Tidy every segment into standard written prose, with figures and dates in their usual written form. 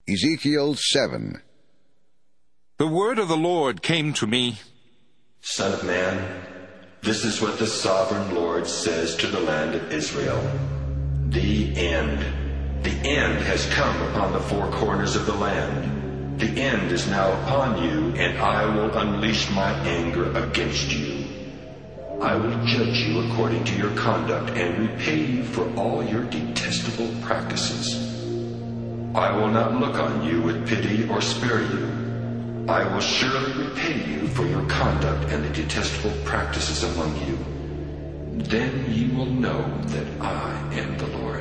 Ezekiel 7. The word of the Lord came to me. Son of man, this is what the sovereign Lord says to the land of Israel. The end. The end has come upon the four corners of the land. The end is now upon you, and I will unleash my anger against you. I will judge you according to your conduct and repay you for all your detestable practices. I will not look on you with pity or spare you. I will surely repay you for your conduct and the detestable practices among you. Then you will know that I am the Lord.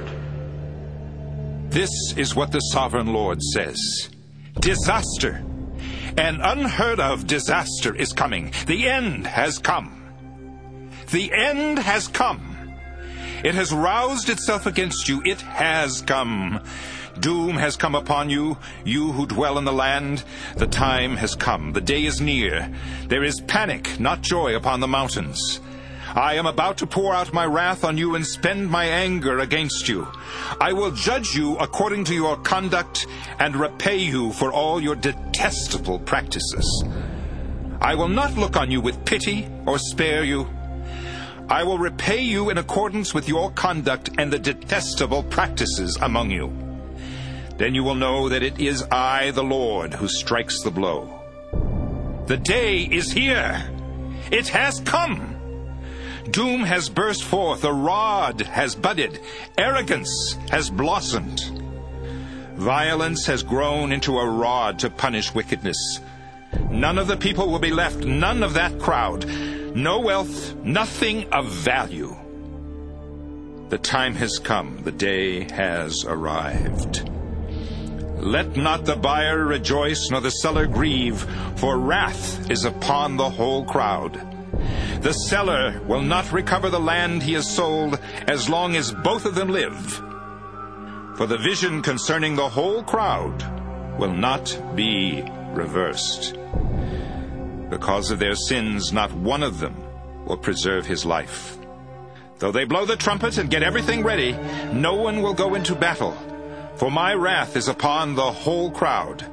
This is what the sovereign Lord says. Disaster! An unheard of disaster is coming. The end has come. The end has come. It has roused itself against you. It has come. Doom has come upon you, you who dwell in the land. The time has come. The day is near. There is panic, not joy, upon the mountains. I am about to pour out my wrath on you and spend my anger against you. I will judge you according to your conduct and repay you for all your detestable practices. I will not look on you with pity or spare you. I will repay you in accordance with your conduct and the detestable practices among you. Then you will know that it is I, the Lord, who strikes the blow. The day is here. It has come. Doom has burst forth. A rod has budded. Arrogance has blossomed. Violence has grown into a rod to punish wickedness. None of the people will be left, none of that crowd. No wealth, nothing of value. The time has come. The day has arrived. Let not the buyer rejoice, nor the seller grieve, for wrath is upon the whole crowd. The seller will not recover the land he has sold as long as both of them live. For the vision concerning the whole crowd will not be reversed. Because of their sins, not one of them will preserve his life. Though they blow the trumpet and get everything ready, no one will go into battle. For my wrath is upon the whole crowd.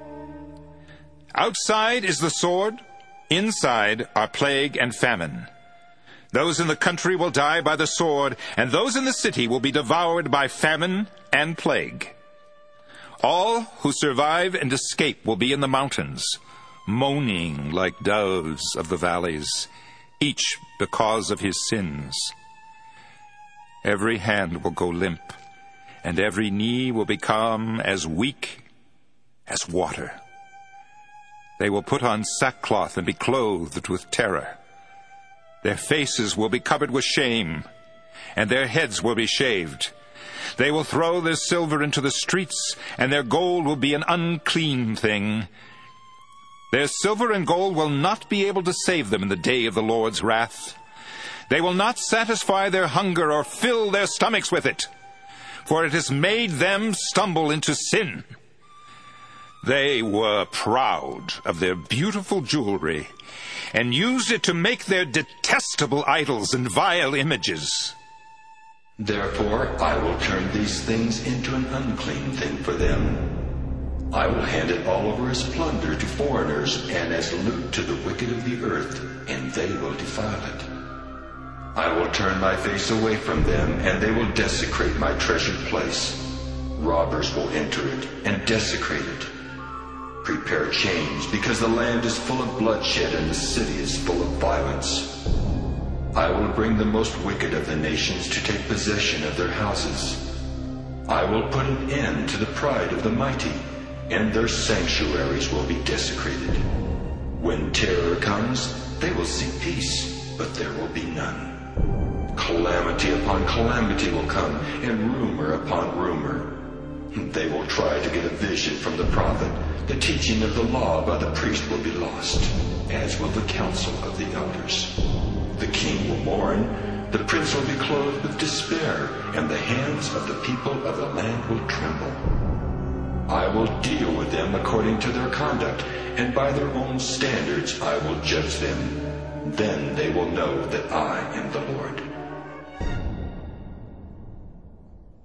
Outside is the sword, inside are plague and famine. Those in the country will die by the sword, and those in the city will be devoured by famine and plague. All who survive and escape will be in the mountains, moaning like doves of the valleys, each because of his sins. Every hand will go limp, and every knee will become as weak as water. They will put on sackcloth and be clothed with terror. Their faces will be covered with shame, and their heads will be shaved. They will throw their silver into the streets, and their gold will be an unclean thing. Their silver and gold will not be able to save them in the day of the Lord's wrath. They will not satisfy their hunger or fill their stomachs with it, for it has made them stumble into sin. They were proud of their beautiful jewelry and used it to make their detestable idols and vile images. Therefore I will turn these things into an unclean thing for them. I will hand it all over as plunder to foreigners and as loot to the wicked of the earth, and they will defile it. I will turn my face away from them, and they will desecrate my treasured place. Robbers will enter it and desecrate it. Prepare chains, because the land is full of bloodshed and the city is full of violence. I will bring the most wicked of the nations to take possession of their houses. I will put an end to the pride of the mighty, and their sanctuaries will be desecrated. When terror comes, they will see peace, but there will be none. Calamity upon calamity will come, and rumor upon rumor. They will try to get a vision from the prophet. The teaching of the law by the priest will be lost, as will the counsel of the elders. The king will mourn, the prince will be clothed with despair, and the hands of the people of the land will tremble. I will deal with them according to their conduct, and by their own standards I will judge them. Then they will know that I am the Lord.